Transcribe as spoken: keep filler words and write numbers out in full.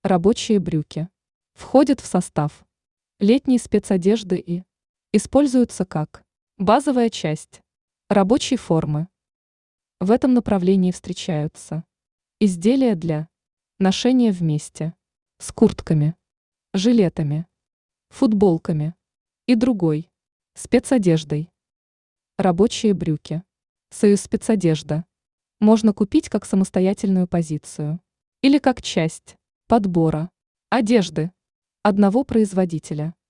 Рабочие брюки. Входят в состав летней спецодежды и используются как базовая часть рабочей формы. В этом направлении встречаются изделия для ношения вместе с куртками, жилетами, футболками и другой спецодеждой. Рабочие брюки. Союз спецодежда можно купить как самостоятельную позицию или как часть подбора одежды одного производителя.